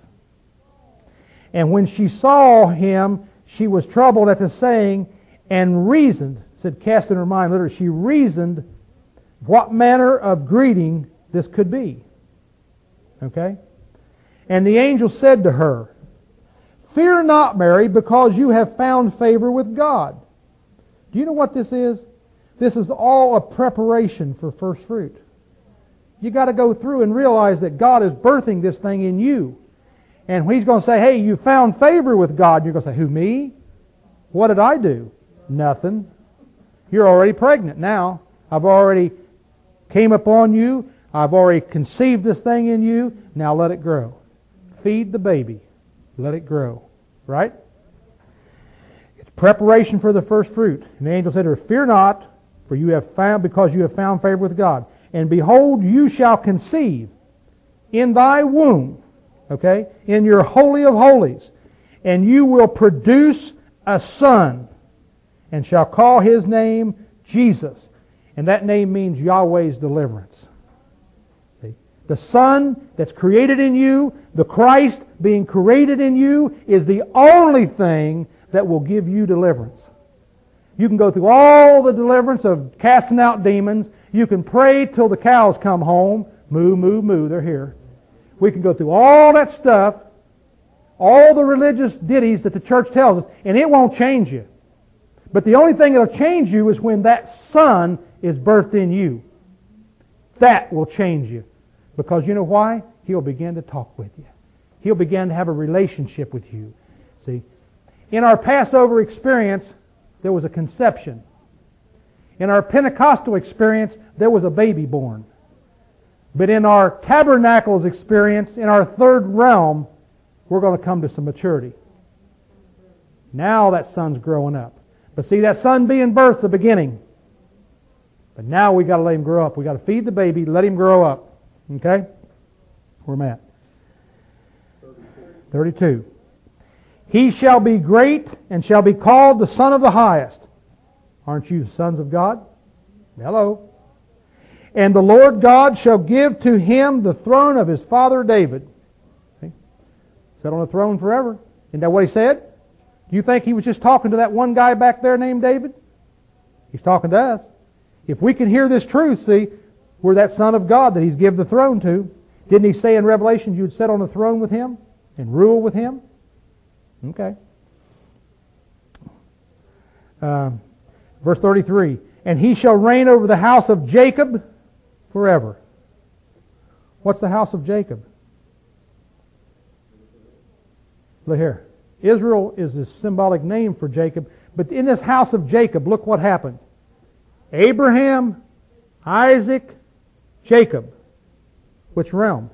And when she saw him, she was troubled at the saying, and reasoned, said cast in her mind, literally, she reasoned what manner of greeting this could be. Okay? And the angel said to her, Fear not, Mary, because you have found favor with God. Do you know what this is? This is all a preparation for first fruit. You got to go through and realize that God is birthing this thing in you. And He's going to say, Hey, you found favor with God. You're going to say, Who, me? What did I do? Nothing. You're already pregnant now. I've already came upon you. I've already conceived this thing in you. Now let it grow. Feed the baby. Let it grow. Right? It's preparation for the first fruit. And the angel said to her, Fear not, for you have found, because you have found favor with God. And behold, you shall conceive in thy womb, okay, in your holy of holies, and you will produce a son, and shall call his name Jesus. And that name means Yahweh's deliverance. See? The Son that's created in you, the Christ being created in you, is the only thing that will give you deliverance. You can go through all the deliverance of casting out demons. You can pray till the cows come home. Moo, moo, moo, they're here. We can go through all that stuff, all the religious ditties that the church tells us, and it won't change you. But the only thing that will change you is when that Son is birthed in you. That will change you. Because you know why? He'll begin to talk with you. He'll begin to have a relationship with you. See? In our Passover experience, there was a conception. In our Pentecostal experience, there was a baby born. But in our Tabernacles experience, in our third realm, we're going to come to some maturity. Now that son's growing up. But see, that son being birthed the beginning. But now we got to let him grow up. We got to feed the baby, let him grow up. Okay? Where am I at? 32. He shall be great and shall be called the Son of the Highest. Aren't you sons of God? Hello. And the Lord God shall give to him the throne of his father David. See? Sit on the throne forever. Isn't that what he said? Do you think he was just talking to that one guy back there named David? He's talking to us. If we can hear this truth, see, we're that Son of God that he's given the throne to. Didn't he say in Revelation you would sit on the throne with him and rule with him? Okay. Verse 33. And he shall reign over the house of Jacob forever. What's the house of Jacob? Look here. Israel is a symbolic name for Jacob. But in this house of Jacob, look what happened. Abraham, Isaac, Jacob. Which realm?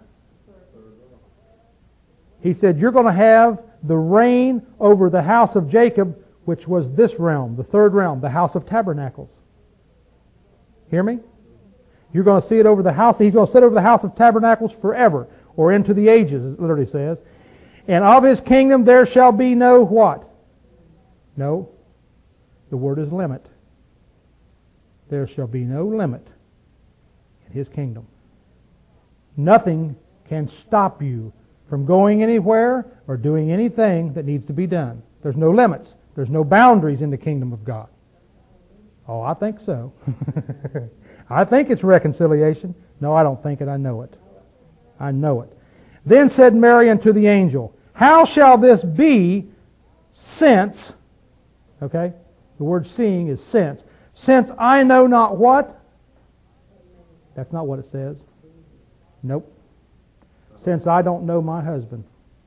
He said, you're going to have the reign over the house of Jacob, which was this realm, the third realm, the house of tabernacles. Hear me? You're going to see it over the house. He's going to sit over the house of tabernacles forever, or into the ages, it literally says. And of his kingdom there shall be no what? No. The word is limit. There shall be no limit in his kingdom. Nothing can stop you from going anywhere or doing anything that needs to be done. There's no limits. There's no boundaries in the kingdom of God. Oh, I think so. I think it's reconciliation. No, I don't think it. I know it. I know it. Then said Mary unto the angel, how shall this be since, okay, the word seeing is since I know not what? That's not what it says. Nope. Since I don't know my husband.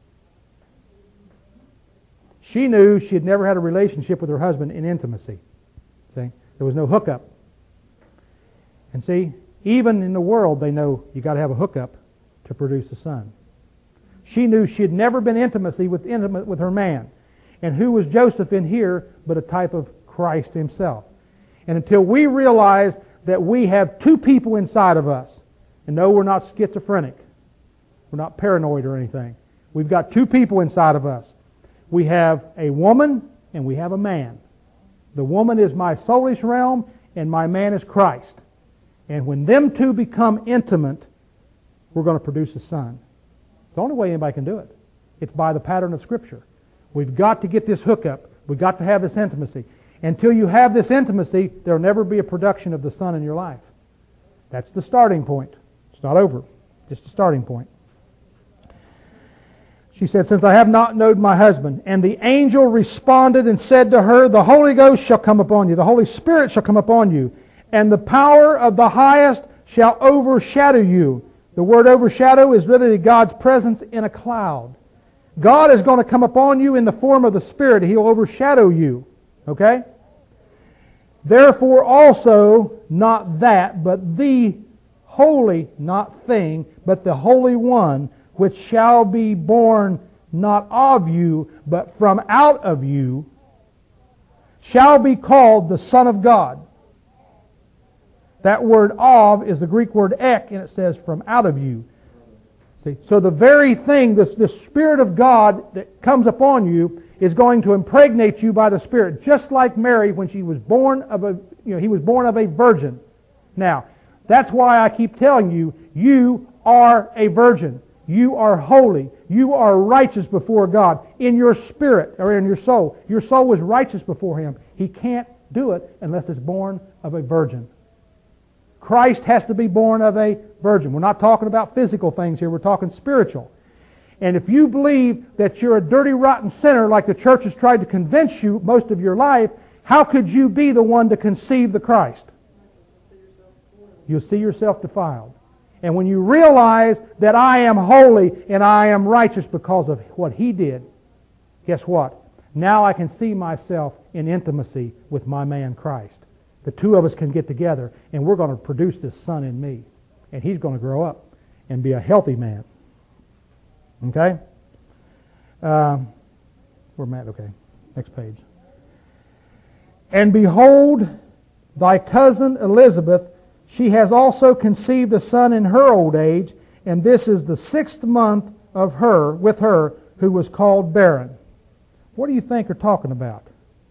She knew she had never had a relationship with her husband in intimacy. See? There was no hookup. And see, even in the world they know you got to have a hookup to produce a son. She knew she had never been intimate with her man. And who was Joseph in here but a type of Christ himself? And until we realize that we have two people inside of us, and no, we're not schizophrenic. We're not paranoid or anything. We've got two people inside of us. We have a woman and we have a man. The woman is my soulish realm and my man is Christ. And when them two become intimate, we're going to produce a son. It's the only way anybody can do it. It's by the pattern of Scripture. We've got to get this hookup. We've got to have this intimacy. Until you have this intimacy, there will never be a production of the son in your life. That's the starting point. It's not over. Just a starting point. She said, since I have not known my husband. And the angel responded and said to her, the Holy Ghost shall come upon you. The Holy Spirit shall come upon you. And the power of the highest shall overshadow you. The word overshadow is literally God's presence in a cloud. God is going to come upon you in the form of the Spirit. He'll overshadow you. Okay? Therefore also, not that, but the holy, not thing, but the Holy One, which shall be born not of you, but from out of you, shall be called the Son of God. That word of is the Greek word ek, and it says from out of you. See? So the very thing, the Spirit of God that comes upon you is going to impregnate you by the Spirit, just like Mary when she was born of he was born of a virgin. Now, that's why I keep telling you, you are a virgin. You are holy. You are righteous before God in your spirit or in your soul. Your soul was righteous before Him. He can't do it unless it's born of a virgin. Christ has to be born of a virgin. We're not talking about physical things here. We're talking spiritual. And if you believe that you're a dirty, rotten sinner like the church has tried to convince you most of your life, how could you be the one to conceive the Christ? You'll see yourself defiled. And when you realize that I am holy and I am righteous because of what He did, guess what? Now I can see myself in intimacy with my man Christ. The two of us can get together and we're going to produce this son in me. And he's going to grow up and be a healthy man. Okay? We're mad, okay. Next page. And behold, thy cousin Elizabeth, she has also conceived a son in her old age, and this is the 6th month of her, with her, who was called barren. What do you think they're talking about?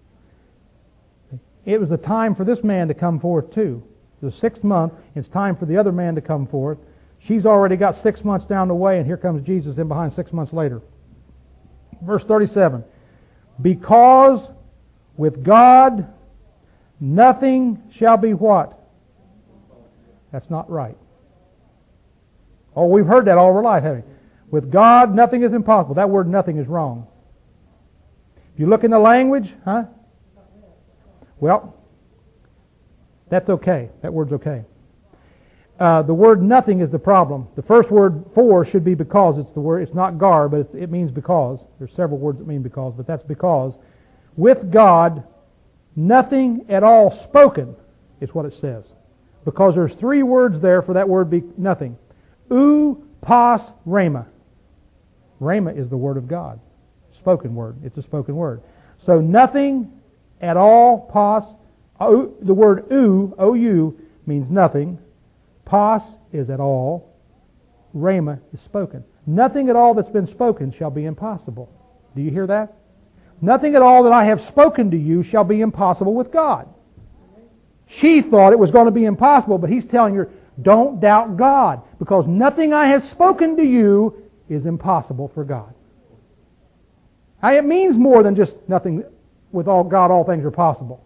It was the time for this man to come forth too. The 6th month, it's time for the other man to come forth. She's already got 6 months down the way, and here comes Jesus in behind 6 months later. Verse 37. Because with God nothing shall be what? That's not right. Oh, we've heard that all our life, haven't we? With God nothing is impossible. That word nothing is wrong. If you look in the language, well, that's okay. That word's okay. The word nothing is the problem. The first word for should be because. It's the word. It's not gar, but it means because. There's several words that mean because, but that's because. With God, nothing at all spoken is what it says. Because there's 3 words there for that word be nothing. U, pas, rhema. Rhema is the word of God. Spoken word. It's a spoken word. So nothing at all, pas. The word u, O-U, means nothing. Pas is at all. Rhema is spoken. Nothing at all that's been spoken shall be impossible. Do you hear that? Nothing at all that I have spoken to you shall be impossible with God. She thought it was going to be impossible, but he's telling her, don't doubt God, because nothing I have spoken to you is impossible for God. Now, it means more than just nothing with God, all things are possible.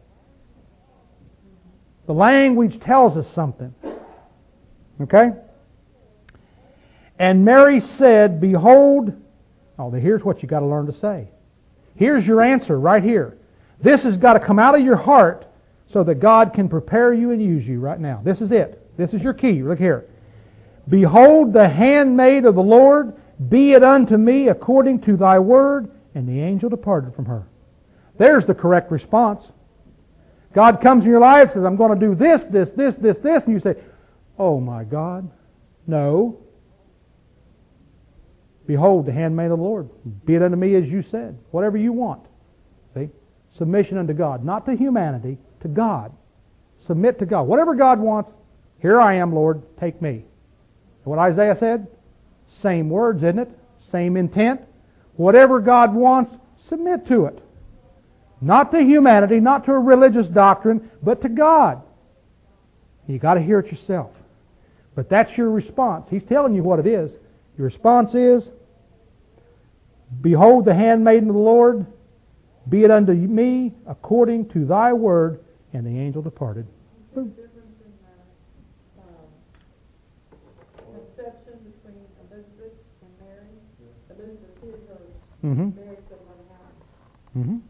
The language tells us something. Okay? And Mary said, behold, here's what you got to learn to say. Here's your answer right here. This has got to come out of your heart so that God can prepare you and use you right now. This is it. This is your key. Look here. Behold, the handmaid of the Lord, be it unto me according to thy word. And the angel departed from her. There's the correct response. God comes in your life and says, I'm going to do this, this, this, this, this. And you say, oh my God, no. Behold, the handmaid of the Lord. Be it unto me as you said. Whatever you want. See? Submission unto God. Not to humanity, to God. Submit to God. Whatever God wants, here I am, Lord, take me. What Isaiah said? Same words, isn't it? Same intent. Whatever God wants, submit to it. Not to humanity, not to a religious doctrine, but to God. You got to hear it yourself. But that's your response. He's telling you what it is. Your response is, behold the handmaiden of the Lord, be it unto me according to thy word, and the angel departed. What's the difference in the conception between Elizabeth and Mary? Elizabeth did hers. Mm-hmm. Mary still let it happen. Mm-hmm.